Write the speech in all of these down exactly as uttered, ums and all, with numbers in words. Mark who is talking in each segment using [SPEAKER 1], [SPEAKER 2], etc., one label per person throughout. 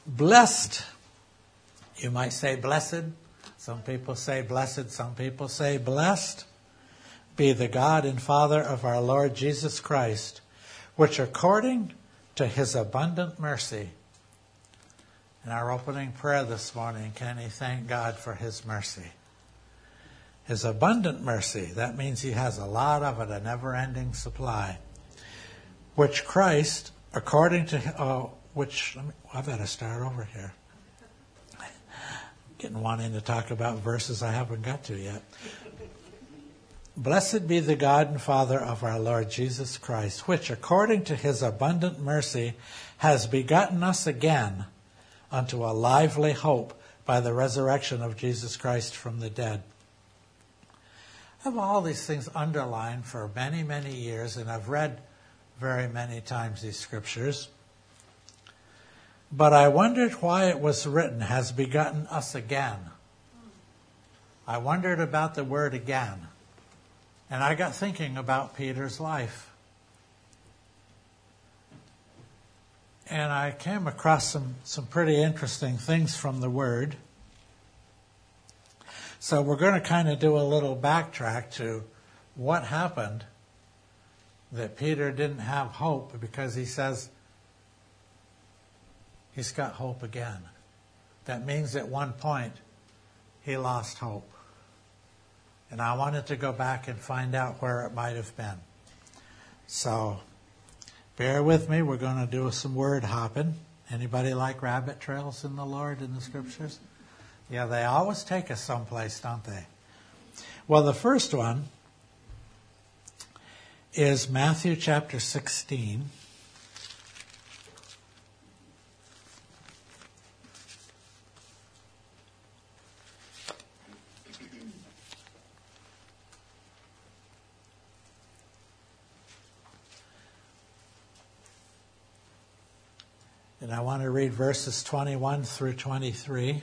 [SPEAKER 1] Blessed, you might say blessed. Some people say blessed, some people say blessed. Be the God and Father of our Lord Jesus Christ, which according to his abundant mercy. In our opening prayer this morning, can he thank God for his mercy? His abundant mercy, that means he has a lot of it, a never-ending supply. Which Christ, according to, uh, which, let me, I better start over here. Getting wanting to talk about verses I haven't got to yet. Blessed be the God and Father of our Lord Jesus Christ, which according to his abundant mercy has begotten us again unto a lively hope by the resurrection of Jesus Christ from the dead. I have all these things underlined for many, many years, and I've read very many times these scriptures. But I wondered why it was written, has begotten us again. I wondered about the word again. And I got thinking about Peter's life. And I came across some, some pretty interesting things from the word. So we're going to kind of do a little backtrack to what happened that Peter didn't have hope, because he says he's got hope again. That means at one point he lost hope. And I wanted to go back and find out where it might have been. So bear with me. We're going to do some word hopping. Anybody like rabbit trails in the Lord in the scriptures? Yeah, they always take us someplace, don't they? Well, the first one is Matthew chapter sixteen. And I want to read verses twenty-one through twenty-three.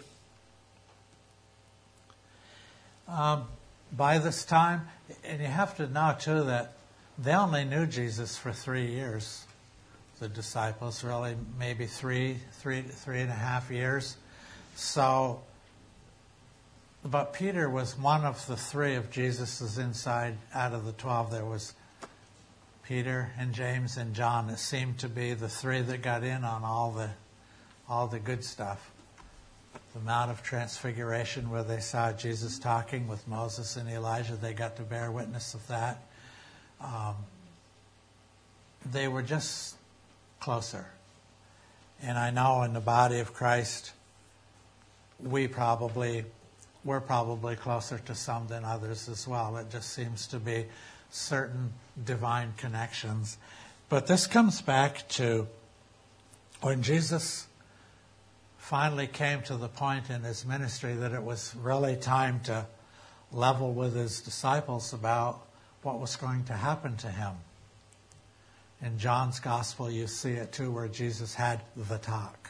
[SPEAKER 1] Um, by this time, and you have to know too that they only knew Jesus for three years. The disciples, really, maybe three, three, three and a half years. So, but Peter was one of the three of Jesus's inside. Out of the twelve, there was Peter and James and John. It seemed to be the three that got in on all the all the good stuff. The Mount of Transfiguration, where they saw Jesus talking with Moses and Elijah, they got to bear witness of that. Um, they were just closer. And I know in the body of Christ, we probably, we're probably closer to some than others as well. It just seems to be certain divine connections. But this comes back to when Jesus finally came to the point in his ministry that it was really time to level with his disciples about what was going to happen to him. In John's gospel, you see it too, where Jesus had the talk.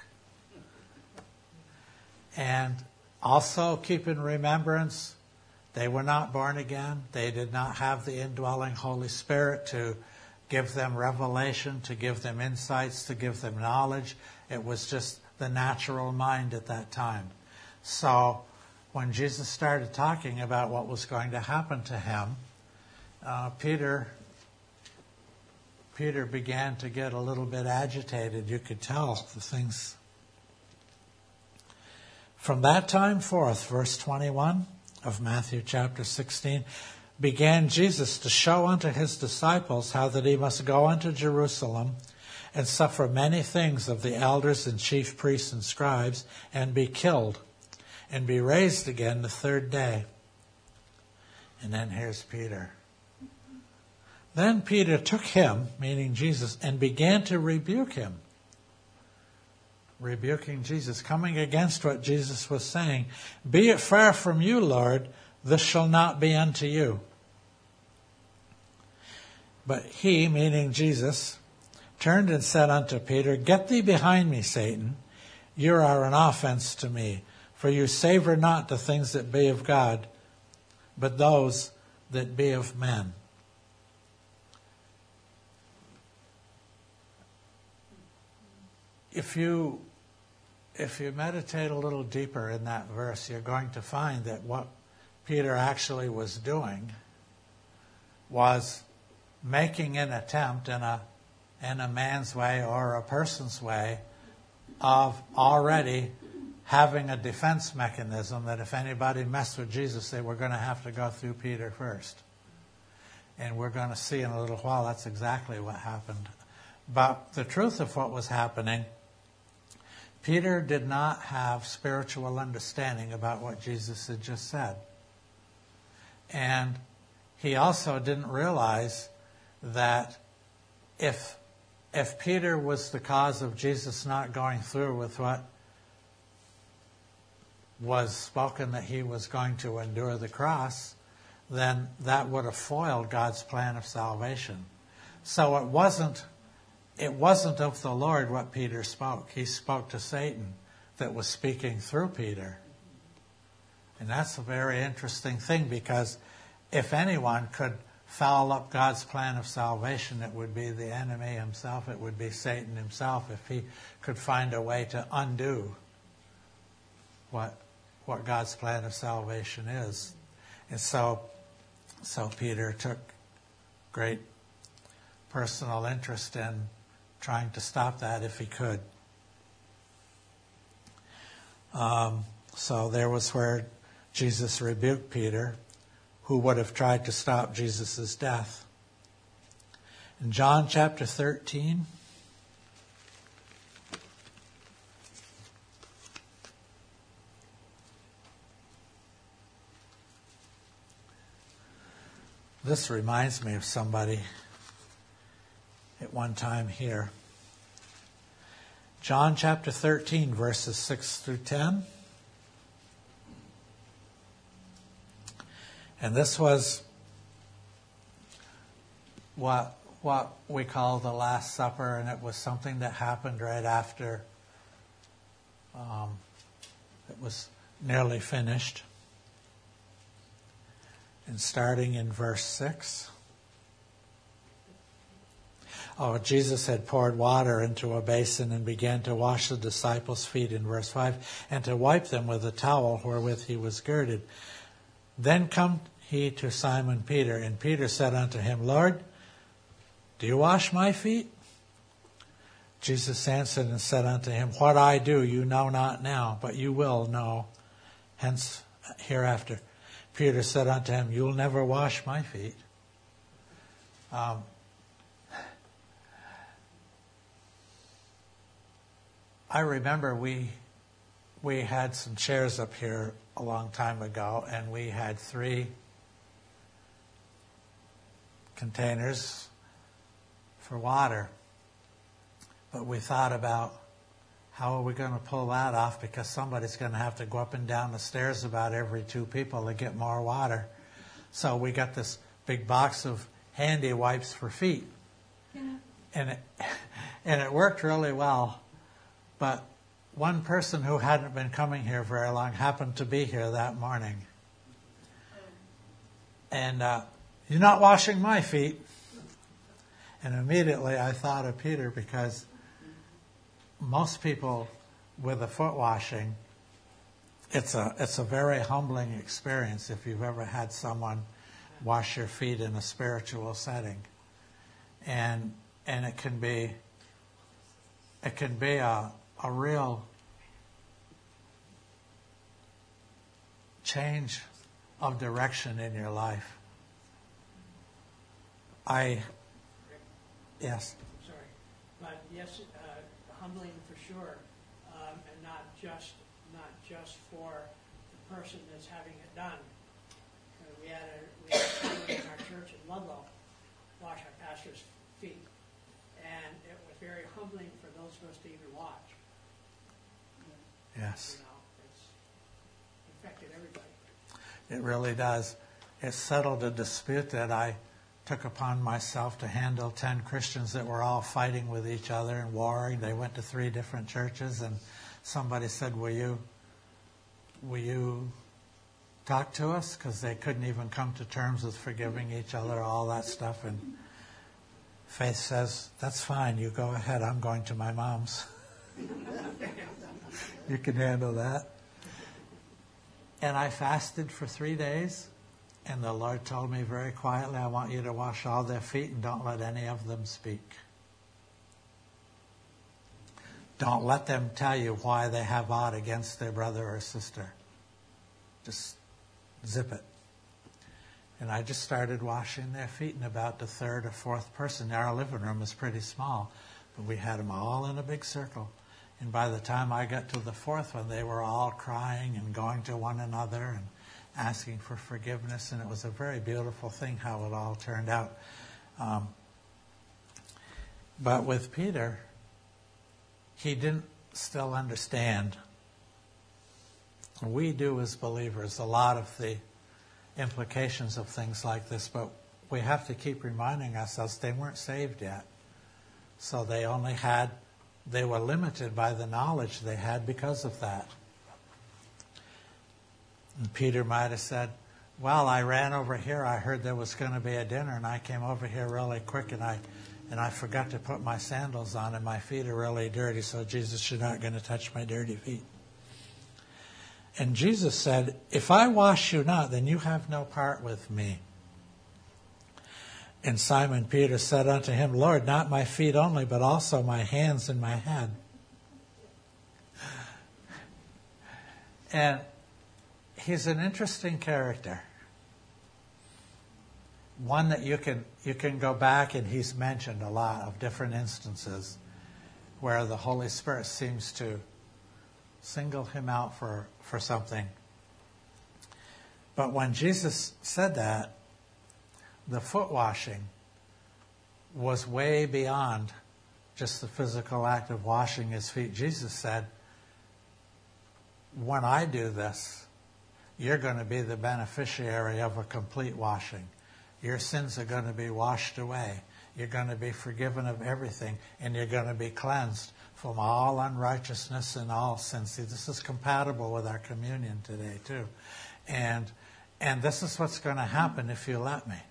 [SPEAKER 1] And also keep in remembrance, they were not born again. They did not have the indwelling Holy Spirit to give them revelation, to give them insights, to give them knowledge. It was just the natural mind at that time. So when Jesus started talking about what was going to happen to him, uh, Peter, Peter began to get a little bit agitated. You could tell the things. From that time forth, verse twenty-one of Matthew chapter sixteen, began Jesus to show unto his disciples how that he must go unto Jerusalem and suffer many things of the elders and chief priests and scribes, and be killed, and be raised again the third day. And then here's Peter. Then Peter took him, meaning Jesus, and began to rebuke him. Rebuking Jesus, coming against what Jesus was saying. Be it far from you, Lord, this shall not be unto you. But he, meaning Jesus, turned and said unto Peter, Get thee behind me, Satan. You are an offense to me, for you savor not the things that be of God, but those that be of men. If you if you meditate a little deeper in that verse, you're going to find that what Peter actually was doing was making an attempt in a in a man's way or a person's way of already having a defense mechanism that if anybody messed with Jesus, they were going to have to go through Peter first. And we're going to see in a little while that's exactly what happened. But the truth of what was happening, Peter did not have spiritual understanding about what Jesus had just said. And he also didn't realize that if if Peter was the cause of Jesus not going through with what was spoken that he was going to endure the cross, then that would have foiled God's plan of salvation. So it wasn't it wasn't of the Lord what Peter spoke. He spoke to Satan that was speaking through Peter. And that's a very interesting thing, because if anyone could foul up God's plan of salvation, it would be the enemy himself. It would be Satan himself, if he could find a way to undo what what God's plan of salvation is. And so, so Peter took great personal interest in trying to stop that if he could. Um, so there was where Jesus rebuked Peter, who would have tried to stop Jesus' death. In John chapter thirteen, this reminds me of somebody at one time here. John chapter thirteen, verses six through ten. And this was what what we call the Last Supper, and it was something that happened right after um, it was nearly finished. And starting in verse six. Oh, Jesus had poured water into a basin and began to wash the disciples' feet in verse five, and to wipe them with a towel wherewith he was girded. Then come he to Simon Peter, and Peter said unto him, Lord, do you wash my feet? Jesus answered and said unto him, What I do you know not now, but you will know hence hereafter. Peter said unto him, You'll never wash my feet. Um, I remember we we had some chairs up here a long time ago, and we had three containers for water. But we thought about how are we going to pull that off, because somebody's going to have to go up and down the stairs about every two people to get more water. So we got this big box of handy wipes for feet. Yeah. And it, and it worked really well. But one person who hadn't been coming here very long happened to be here that morning. And uh, you're not washing my feet. And immediately I thought of Peter, because most people with a foot washing, it's a it's a very humbling experience if you've ever had someone wash your feet in a spiritual setting. And and it can be it can be a a real change of direction in your life. I, yes.
[SPEAKER 2] Sorry, but yes, uh, humbling for sure, um, and not just not just for the person that's having it done. Uh, we had a we had someone in our church in Ludlow wash our pastor's feet, and it was very humbling for those of us to even watch.
[SPEAKER 1] Yes.
[SPEAKER 2] You know, it's affected everybody.
[SPEAKER 1] It really does. It settled a dispute that I took upon myself to handle ten Christians that were all fighting with each other and warring. They went to three different churches, and somebody said, will you, will you talk to us? Because they couldn't even come to terms with forgiving each other, all that stuff. And Faith says, that's fine, you go ahead, I'm going to my mom's. You can handle that. And I fasted for three days. And the Lord told me very quietly, I want you to wash all their feet and don't let any of them speak. Don't let them tell you why they have aught against their brother or sister. Just zip it. And I just started washing their feet, and about the third or fourth person, our living room is pretty small, but we had them all in a big circle. And by the time I got to the fourth one, they were all crying and going to one another and asking for forgiveness, and it was a very beautiful thing how it all turned out. Um, but with Peter, he didn't still understand. We do as believers a lot of the implications of things like this, but we have to keep reminding ourselves they weren't saved yet. So they only had, they were limited by the knowledge they had because of that. And Peter might have said, well, I ran over here, I heard there was going to be a dinner, and I came over here really quick, and I and I forgot to put my sandals on, and my feet are really dirty, so Jesus, you're not going to touch my dirty feet. And Jesus said, if I wash you not, then you have no part with me. And Simon Peter said unto him, Lord, not my feet only, but also my hands and my head. And he's an interesting character. One that you can you can go back, and he's mentioned a lot of different instances where the Holy Spirit seems to single him out for, for something. But when Jesus said that, the foot washing was way beyond just the physical act of washing his feet. Jesus said, when I do this, you're going to be the beneficiary of a complete washing. Your sins are going to be washed away. You're going to be forgiven of everything, and you're going to be cleansed from all unrighteousness and all sin. See, this is compatible with our communion today, too. And, and this is what's going to happen if you let me.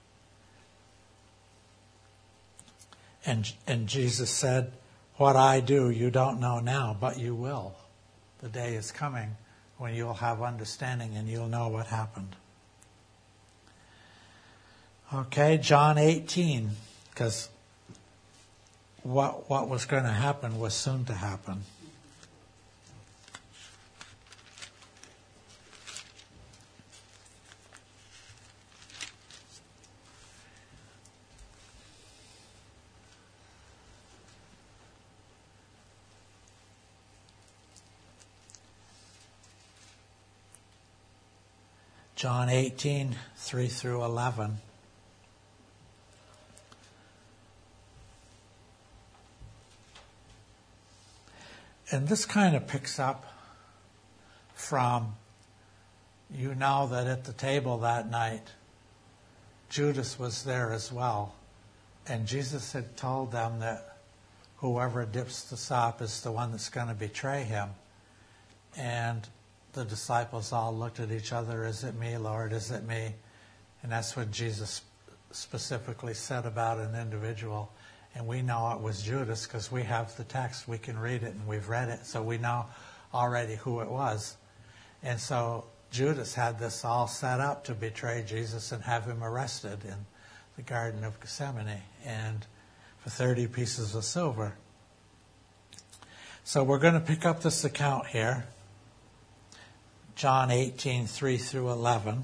[SPEAKER 1] And, and Jesus said, what I do you don't know now, but you will. The day is coming when you'll have understanding and you'll know what happened. Okay, John eighteen, because what, what was going to happen was soon to happen. John eighteen, three through eleven. And this kind of picks up from, you know that at the table that night, Judas was there as well. And Jesus had told them that whoever dips the sop is the one that's going to betray him. And the disciples all looked at each other, is it me, Lord, is it me? And that's what Jesus specifically said about an individual. And we know it was Judas because we have the text. We can read it and we've read it. So we know already who it was. And so Judas had this all set up to betray Jesus and have him arrested in the Garden of Gethsemane and for thirty pieces of silver. So we're going to pick up this account here. John eighteen, three through eleven.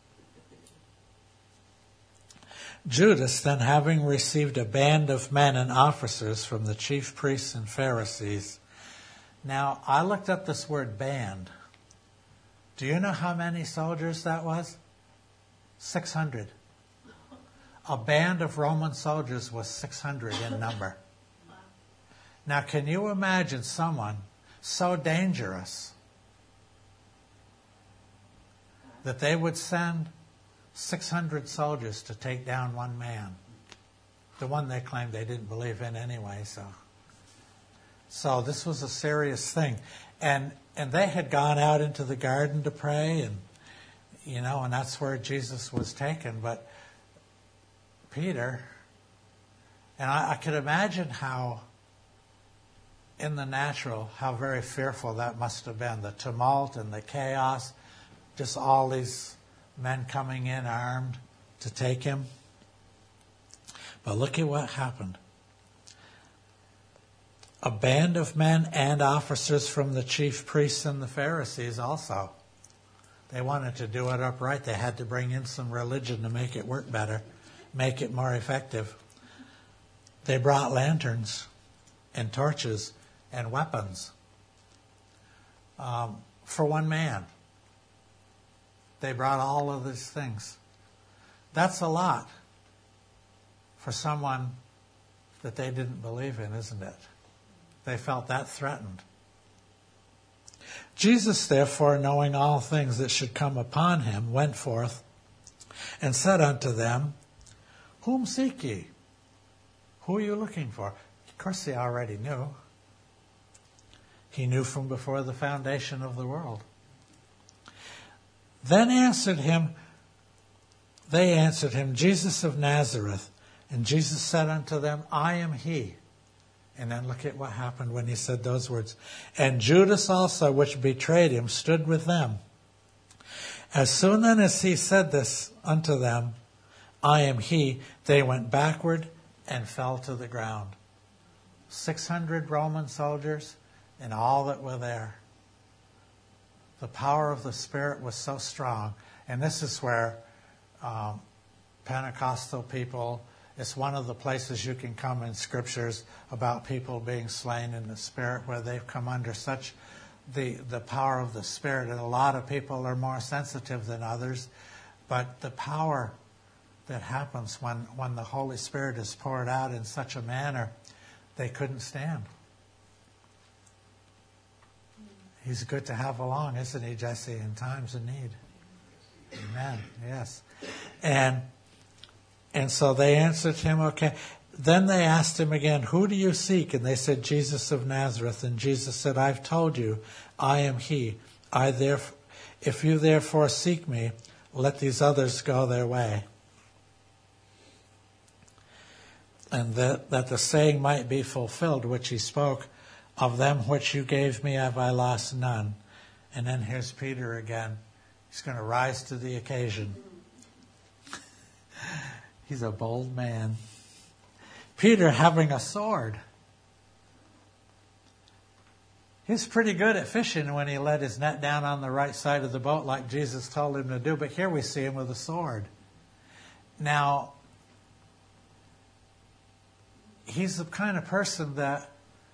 [SPEAKER 1] Judas, then having received a band of men and officers from the chief priests and Pharisees. Now, I looked up this word band. Do you know how many soldiers that was? six hundred. A band of Roman soldiers was six hundred in number. Now, can you imagine someone so dangerous that they would send six hundred soldiers to take down one man? The one they claimed they didn't believe in anyway. So so this was a serious thing. And and they had gone out into the garden to pray, and you know, and that's where Jesus was taken. But Peter, and I, I could imagine how in the natural, how very fearful that must have been. The tumult and the chaos, just all these men coming in armed to take him. But look at what happened. A band of men and officers from the chief priests and the Pharisees also. They wanted to do it upright. They had to bring in some religion to make it work better, make it more effective. They brought lanterns and torches and weapons um, for one man. They brought all of these things. That's a lot for someone that they didn't believe in, isn't it? They felt that threatened. Jesus, therefore, knowing all things that should come upon him, went forth and said unto them, Whom seek ye? Who are you looking for? Of course, he already knew. He knew from before the foundation of the world. Then answered him, they answered him, Jesus of Nazareth. And Jesus said unto them, I am he. And then look at what happened when he said those words. And Judas also, which betrayed him, stood with them. As soon then as he said this unto them, I am he, they went backward and fell to the ground. Six hundred Roman soldiers and all that were there. The power of the Spirit was so strong. And this is where um, Pentecostal people, it's one of the places you can come in scriptures about people being slain in the Spirit, where they've come under such the, the power of the Spirit. And a lot of people are more sensitive than others. But the power that happens when, when the Holy Spirit is poured out in such a manner, they couldn't stand. He's good to have along, isn't he, Jesse, in times of need? Amen. Yes. And and so they answered him, okay. Then they asked him again, who do you seek? And they said, Jesus of Nazareth. And Jesus said, I've told you, I am he. I therefore, if you therefore seek me, let these others go their way. And that, that the saying might be fulfilled, which he spoke, of them which you gave me have I lost none. And then here's Peter again. He's going to rise to the occasion. He's a bold man. Peter having a sword. He's pretty good at fishing when he let his net down on the right side of the boat like Jesus told him to do. But here we see him with a sword. Now, he's the kind of person that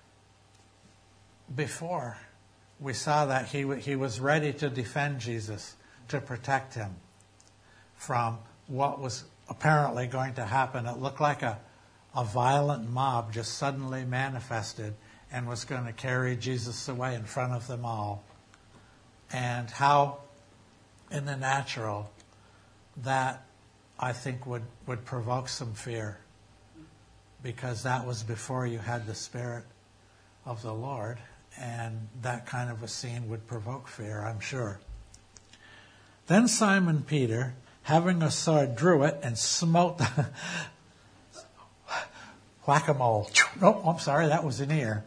[SPEAKER 1] before we saw that he he was ready to defend Jesus, to protect him from what was apparently going to happen. It looked like a, a violent mob just suddenly manifested and was going to carry Jesus away in front of them all. And how, in the natural, that I think would, would provoke some fear, because that was before you had the Spirit of the Lord, and that kind of a scene would provoke fear, I'm sure. Then Simon Peter, having a sword, drew it and smote the whack-a-mole. Oh, I'm sorry, that was an ear.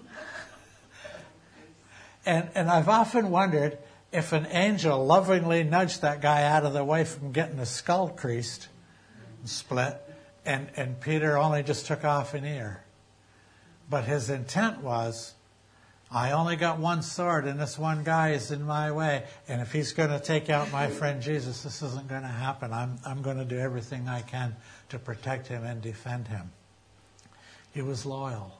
[SPEAKER 1] And and I've often wondered if an angel lovingly nudged that guy out of the way from getting his skull creased and split, and, and Peter only just took off an ear. But his intent was, I only got one sword, and this one guy is in my way. And if he's going to take out my friend Jesus, this isn't going to happen. I'm, I'm going to do everything I can to protect him and defend him. He was loyal.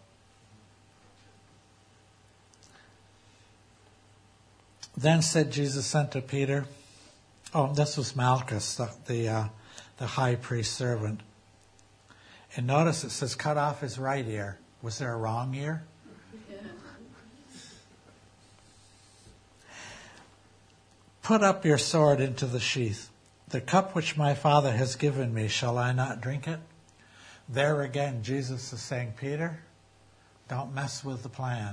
[SPEAKER 1] Then said Jesus unto Peter, oh, this was Malchus, the the, uh, the high priest servant. And notice it says, cut off his right ear. Was there a wrong ear? Put up your sword into the sheath. The cup which my Father has given me, shall I not drink it? There again, Jesus is saying, Peter, don't mess with the plan.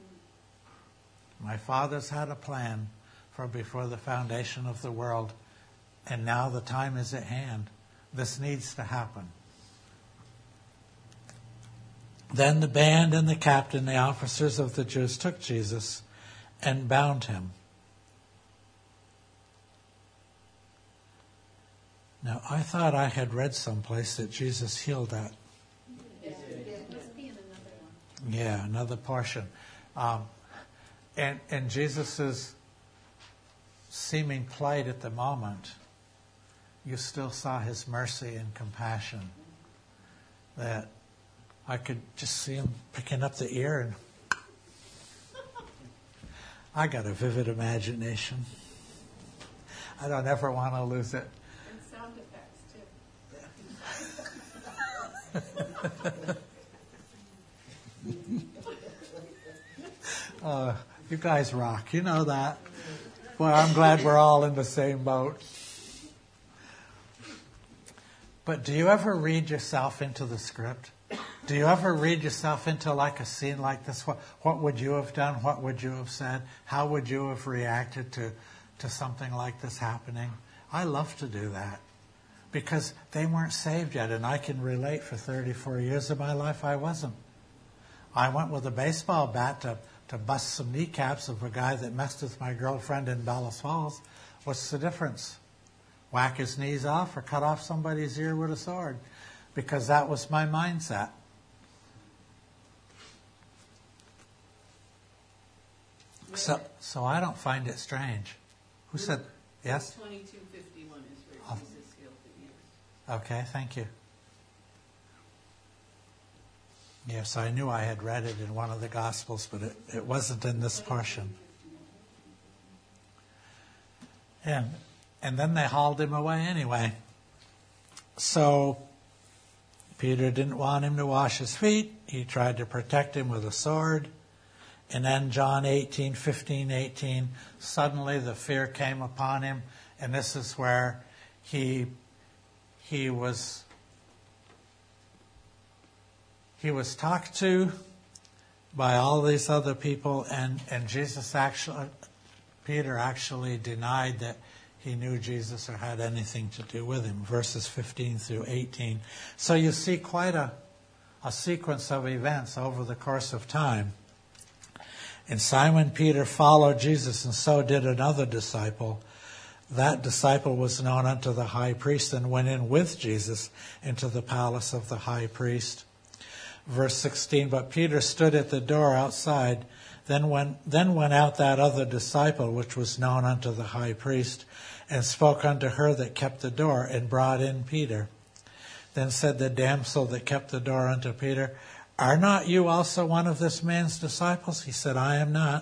[SPEAKER 1] My Father's had a plan for before the foundation of the world, and now the time is at hand. This needs to happen. Then the band and the captain, the officers of the Jews, took Jesus and bound him. Now, I thought I had read someplace that Jesus healed that.
[SPEAKER 3] Yeah, it must be in another one.
[SPEAKER 1] Yeah, another portion. Um, and, and Jesus' seeming plight at the moment, you still saw his mercy and compassion. That I could just see him picking up the ear, and I got a vivid imagination. I don't ever want to lose it.
[SPEAKER 3] And sound effects, too.
[SPEAKER 1] uh, you guys rock. You know that. Well, I'm glad we're all in the same boat. But do you ever read yourself into the script? Do you ever read yourself into like a scene like this? What, what would you have done? What would you have said? How would you have reacted to, to something like this happening? I love to do that because they weren't saved yet, and I can relate. For thirty-four years of my life, I wasn't. I went with a baseball bat to, to bust some kneecaps of a guy that messed with my girlfriend in Bellas Falls. What's the difference? Whack his knees off or cut off somebody's ear with a sword? Because that was my mindset. So, so I don't find it strange. Who said yes?
[SPEAKER 3] twenty-two fifty-one is where
[SPEAKER 1] Oh.
[SPEAKER 3] Jesus healed the ears.
[SPEAKER 1] Okay, thank you. Yes, I knew I had read it in one of the Gospels, but it, it wasn't in this portion. And and then they hauled him away anyway. So Peter didn't want him to wash his feet. He tried to protect him with a sword. And then John eighteen, fifteen, eighteen, suddenly the fear came upon him. And this is where he he was he was talked to by all these other people, and, and Jesus actually Peter actually denied that he knew Jesus or had anything to do with him. Verses fifteen through eighteen. So you see quite a, a sequence of events over the course of time. And Simon Peter followed Jesus, and so did another disciple. That disciple was known unto the high priest and went in with Jesus into the palace of the high priest. Verse sixteen, but Peter stood at the door outside. Then went, then went out that other disciple, which was known unto the high priest, and spoke unto her that kept the door, and brought in Peter. Then said the damsel that kept the door unto Peter, are not you also one of this man's disciples? He said, I am not.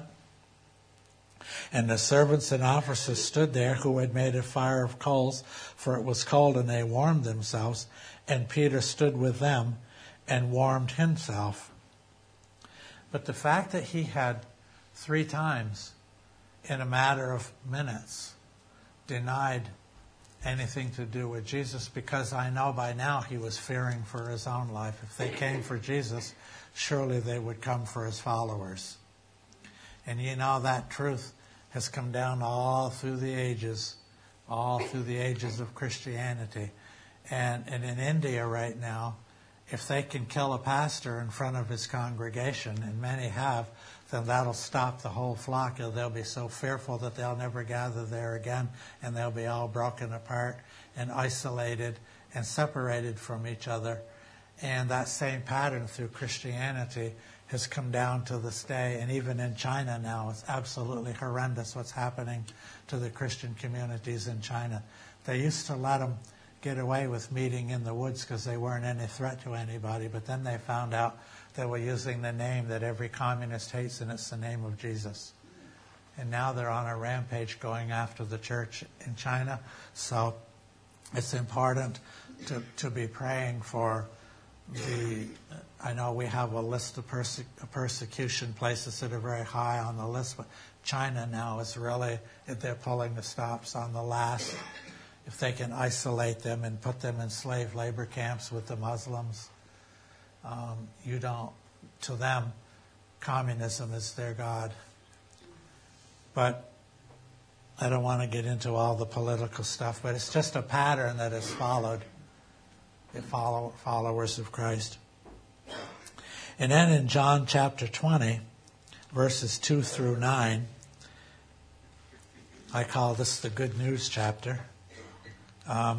[SPEAKER 1] And the servants and officers stood there, who had made a fire of coals, for it was cold, and they warmed themselves. And Peter stood with them and warmed himself. But the fact that he had three times in a matter of minutes denied anything to do with Jesus, because I know by now he was fearing for his own life. If they came for Jesus, surely they would come for his followers. And you know that truth has come down all through the ages, all through the ages of Christianity. And, and in India right now, if they can kill a pastor in front of his congregation, and many have, then that'll stop the whole flock. They'll be so fearful that they'll never gather there again, and they'll be all broken apart and isolated and separated from each other. And that same pattern through Christianity has come down to this day. And even in China now, it's absolutely horrendous what's happening to the Christian communities in China. They used to let them get away with meeting in the woods because they weren't any threat to anybody, but then they found out they were using the name that every communist hates, and it's the name of Jesus. And now they're on a rampage going after the church in China. So it's important to, to be praying for the, I know we have a list of perse- persecution places that are very high on the list, but China now is really, they're pulling the stops on the last. If they can isolate them and put them in slave labor camps with the Muslims, um, you don't, to them, communism is their God. But I don't want to get into all the political stuff, but it's just a pattern that is followed by follow, followers of Christ. And then in John chapter twenty, verses two through nine, I call this the good news chapter. Um,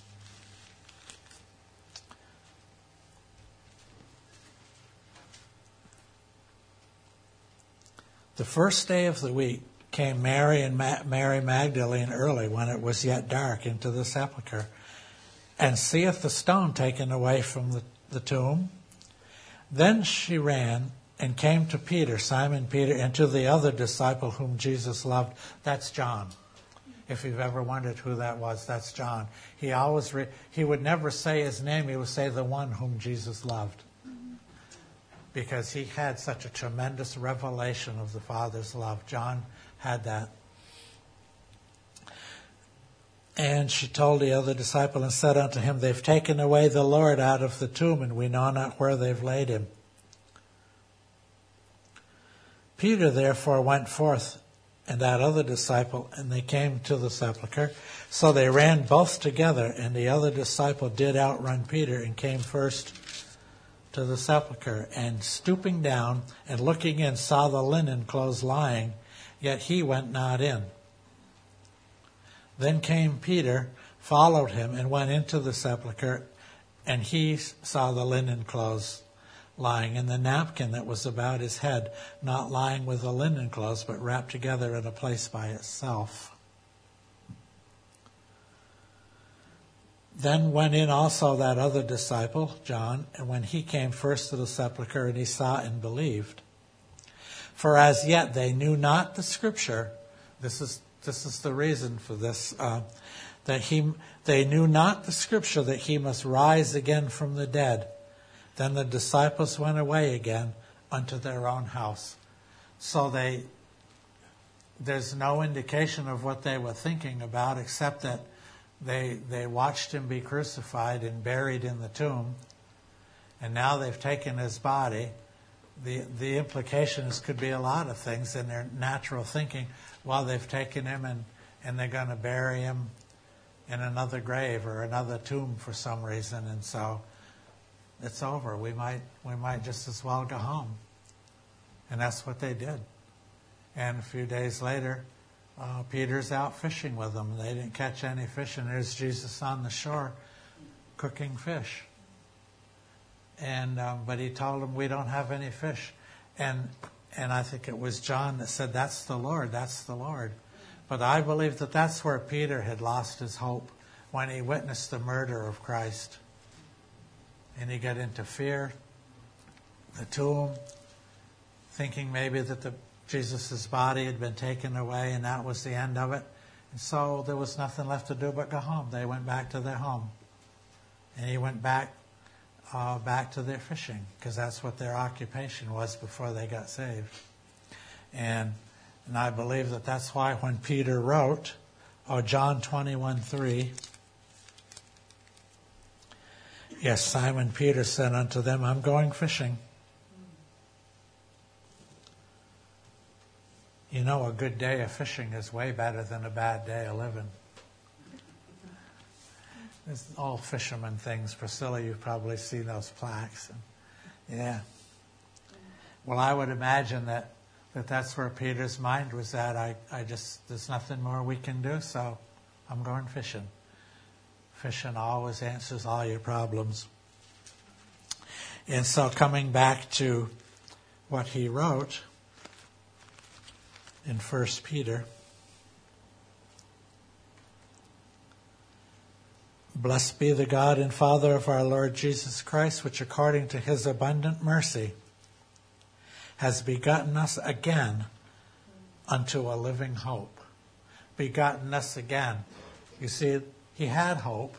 [SPEAKER 1] the first day of the week came Mary and Ma- Mary Magdalene early, when it was yet dark, into the sepulchre, and seeth the stone taken away from the, the tomb. Then she ran and came to Peter, Simon Peter, and to the other disciple whom Jesus loved. That's John. If you've ever wondered who that was, that's John. He always re- he would never say his name. He would say the one whom Jesus loved, because he had such a tremendous revelation of the Father's love. John had that. And she told the other disciple and said unto him, They've taken away the Lord out of the tomb, and we know not where they've laid him. Peter therefore went forth, and that other disciple, and they came to the sepulchre. So they ran both together, and the other disciple did outrun Peter, and came first to the sepulchre, and stooping down and looking in, saw the linen clothes lying, yet he went not in. Then came Peter, followed him, and went into the sepulchre, and he saw the linen clothes lying, and the napkin that was about his head, not lying with the linen clothes, but wrapped together in a place by itself. Then went in also that other disciple, John, and when he came first to the sepulchre, and he saw and believed. For as yet they knew not the Scripture. This is this is the reason for this. Uh, that he they knew not the Scripture that he must rise again from the dead. Then the disciples went away again unto their own house. So they there's no indication of what they were thinking about, except that they they watched him be crucified and buried in the tomb, and now they've taken his body. The the implications could be a lot of things in their natural thinking. Well, they've taken him and, and they're going to bury him in another grave or another tomb for some reason, and so it's over. We might we might just as well go home. And that's what they did. And a few days later, uh, Peter's out fishing with them. They didn't catch any fish, and there's Jesus on the shore cooking fish. And um, but he told them, we don't have any fish. And and I think it was John that said, that's the Lord, that's the Lord. But I believe that that's where Peter had lost his hope, when he witnessed the murder of Christ. And he got into fear, the tomb, thinking maybe that the Jesus' body had been taken away and that was the end of it. And so there was nothing left to do but go home. They went back to their home. And he went back uh, back to their fishing, because that's what their occupation was before they got saved. And and I believe that that's why when Peter wrote, oh, John twenty-one three, yes, Simon Peter said unto them, I'm going fishing. You know, a good day of fishing is way better than a bad day of living. It's all fisherman things. Priscilla, you've probably seen those plaques. And, yeah. Well, I would imagine that, that that's where Peter's mind was at. I, I just, there's nothing more we can do, so I'm going fishing. Fishing always answers all your problems. And so coming back to what he wrote in First Peter, blessed be the God and Father of our Lord Jesus Christ, which according to his abundant mercy has begotten us again unto a living hope. Begotten us again. You see, he had hope,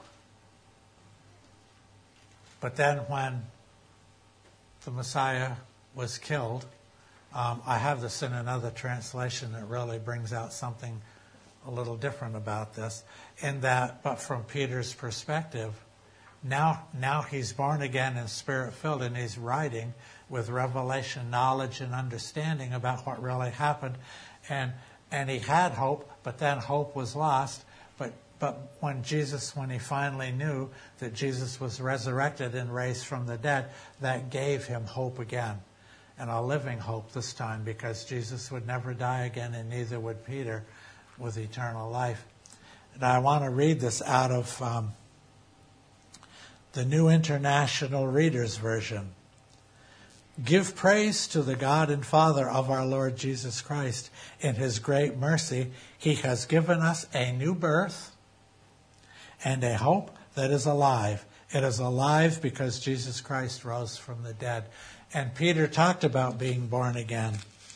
[SPEAKER 1] but then when the Messiah was killed, um, I have this in another translation that really brings out something a little different about this, in that, but from Peter's perspective, now now he's born again and Spirit-filled, and he's writing with revelation, knowledge, and understanding about what really happened. And and he had hope, but then hope was lost. But but when Jesus, when he finally knew that Jesus was resurrected and raised from the dead, that gave him hope again, and a living hope this time, because Jesus would never die again, and neither would Peter, with eternal life. And I want to read this out of um, the New International Reader's Version. Give praise to the God and Father of our Lord Jesus Christ. In his great mercy, he has given us a new birth and a hope that is alive. It is alive because Jesus Christ rose from the dead. And Peter talked about being born again.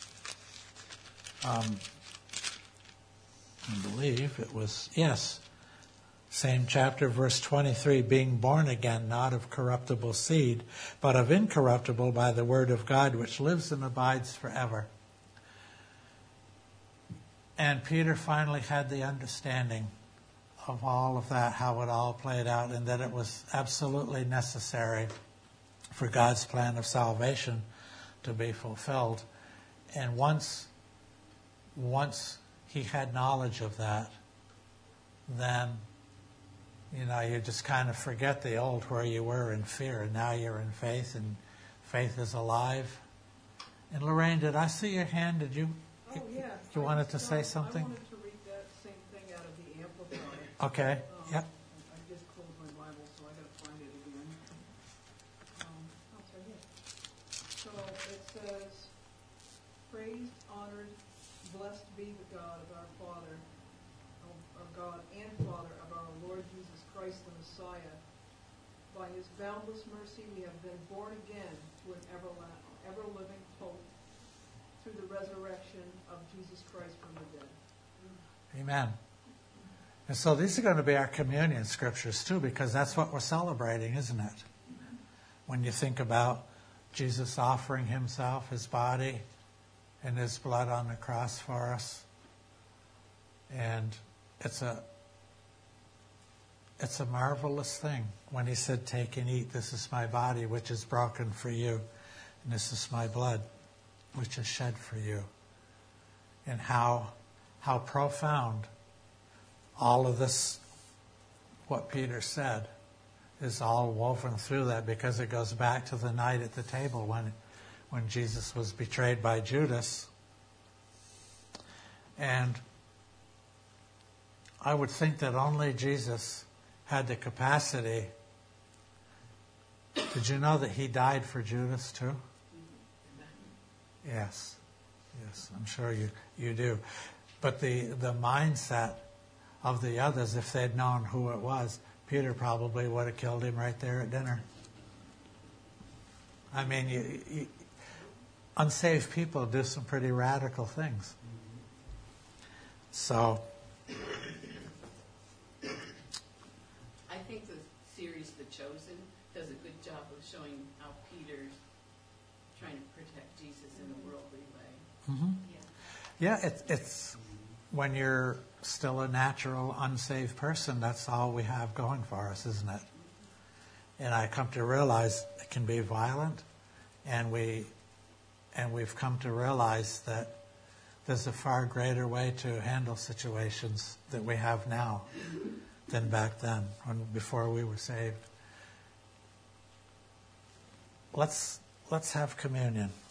[SPEAKER 1] Um, I believe it was, yes, same chapter, verse twenty-three, being born again, not of corruptible seed, but of incorruptible by the word of God, which lives and abides forever. And Peter finally had the understanding of all of that, how it all played out, and that it was absolutely necessary for God's plan of salvation to be fulfilled. And once, once he had knowledge of that, then, you know, you just kind of forget the old where you were in fear, and now you're in faith, and faith is alive. And Lorraine, did I see your hand? Did you?
[SPEAKER 4] Oh, yeah.
[SPEAKER 1] You
[SPEAKER 4] I
[SPEAKER 1] wanted to
[SPEAKER 4] just,
[SPEAKER 1] say
[SPEAKER 4] um,
[SPEAKER 1] something?
[SPEAKER 4] I wanted to read that same thing out of the Amplified.
[SPEAKER 1] Okay.
[SPEAKER 4] Um,
[SPEAKER 1] Yep.
[SPEAKER 4] I just closed my Bible, so I got to find it again. Um, oh, it's right here. So it says, praised, honored, blessed be the God of our Father, of our God and Father of our Lord Jesus Christ the Messiah. By his boundless mercy we have been born again to an everla- ever-living hope through the resurrection of Jesus Christ from the dead.
[SPEAKER 1] Amen. And so these are going to be our communion scriptures too, because that's what we're celebrating, isn't it? When you think about Jesus offering himself, his body, and his blood on the cross for us. And it's a it's a marvelous thing when he said, take and eat, this is my body which is broken for you, and this is my blood which is shed for you. And how how profound all of this, what Peter said, is all woven through that, because it goes back to the night at the table when when Jesus was betrayed by Judas. And I would think that only Jesus had the capacity. Did you know that he died for Judas too? Yes. Yes, I'm sure you, you do. But the, the mindset of the others, if they'd known who it was, Peter probably would have killed him right there at dinner. I mean, you, you, unsaved people do some pretty radical things. So,
[SPEAKER 5] I think the series The Chosen does a good job of showing how Peter's trying to protect Jesus in a worldly way.
[SPEAKER 1] mm-hmm. yeah, it, it's when you're still a natural, unsaved person, that's all we have going for us, isn't it? And I come to realize it can be violent, and we and we've come to realize that there's a far greater way to handle situations that we have now than back then, when before we were saved. Let's let's have communion.